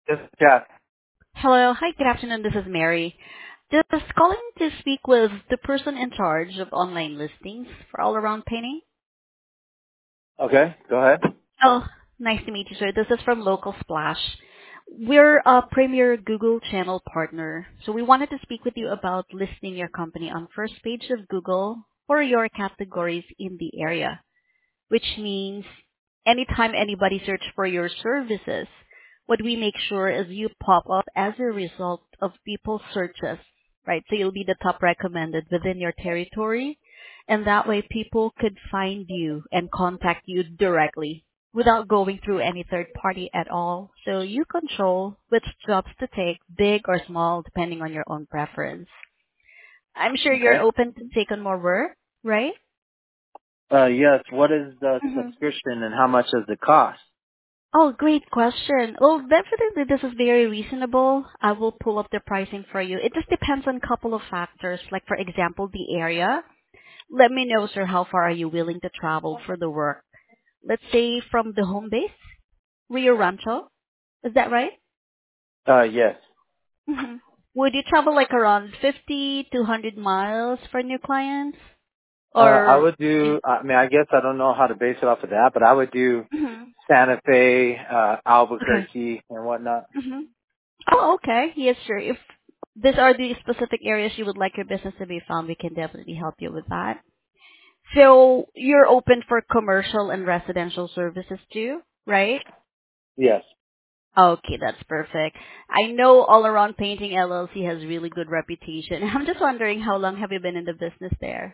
Just chat. Hello. Hi, good afternoon. This is Mary. Just calling to speak with the person in charge of online listings for All Around Painting. Okay, go ahead. Oh, nice to meet you, sir. This is from Local Splash. We're a premier Google channel partner, so we wanted to speak with you about listing your company on first page of Google for your categories in the area, which means anytime anybody search for your services, what we make sure is you pop up as a result of people's searches, right? So you'll be the top recommended within your territory, and that way people could find you and contact you directly without going through any third party at all. So you control which jobs to take, big or small, depending on your own preference. I'm sure you're Okay. open to take on more work, right? Yes, what is the Mhm. subscription and how much does it cost? Oh, great question. Well, definitely this is very reasonable. I will pull up the pricing for you. It just depends on a couple of factors, like for example, the area. Let me know, sir, how far are you willing to travel for the work? Let's say from the home base, Rio Rancho. Is that right? Yes. hmm Would you travel like around 50 to 100 miles for new clients? I Or, would do, I mean, I guess I don't know how to base it off of that, but I would do Mhm. Santa Fe, Okay. Albuquerque, and whatnot. hmm Oh, okay. Yes, sir. If these are the specific areas you would like your business to be found, we can definitely help you with that. So you're open for commercial and residential services too, right? Yes. Okay, that's perfect. I know All Around Painting LLC has really good reputation. I'm just wondering how long have you been in the business there?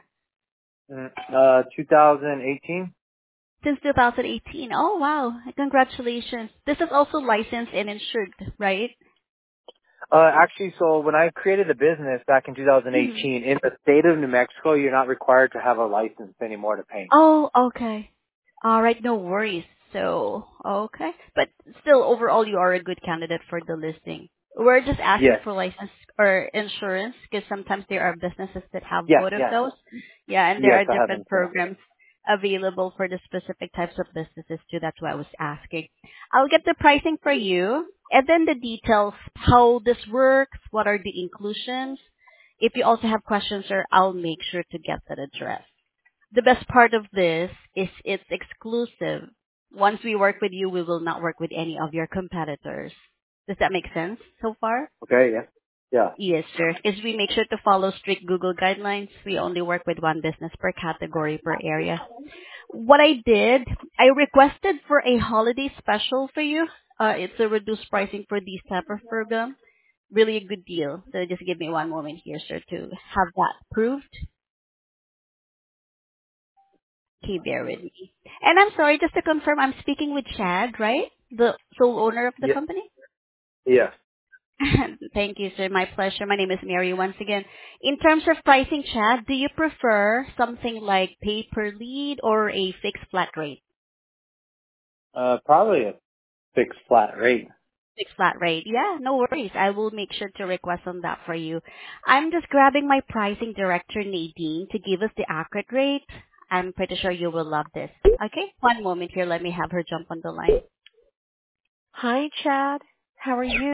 2018? Since 2018. Oh, wow. Congratulations. This is also licensed and insured, right? Actually, so when I created the business back in Mhm. 2018, in the state of New Mexico, you're not required to have a license anymore to paint. Oh, okay. All right, no worries. So, okay. But still, overall, you are a good candidate for the listing. We're just asking Yes. for license or insurance because sometimes there are businesses that have Yeah, both of yeah. those. Yeah, and there Yes, are I have different insurance. programs available for the specific types of businesses too. That's why I was asking. I'll get the pricing for you and then the details, how this works, what are the inclusions. If you also have questions, sir, I'll make sure to get that addressed. The best part of this is it's exclusive. Once we work with you, we will not work with any of your competitors. Does that make sense so far? Okay, yeah. Yeah. Yes, sir. Because we make sure to follow strict Google guidelines. We only work with one business per category per area. What I did, I requested for a holiday special for you. It's a reduced pricing for these type of program. Really a good deal. So just give me one moment here, sir, to have that approved. Okay, bear with me. And I'm sorry, just to confirm, I'm speaking with Chad, right? The sole owner of the Yeah. company? Yes. Thank you, sir. My pleasure. My name is Mary once again. In terms of pricing, Chad, do you prefer something like pay per lead or a fixed flat rate? Probably a fixed flat rate. Fixed flat rate. Yeah, no worries. I will make sure to request on that for you. I'm just grabbing my pricing director, Nadine, to give us the accurate rate. I'm pretty sure you will love this. Okay? One moment here. Let me have her jump on the line. Hi, Chad. How are you?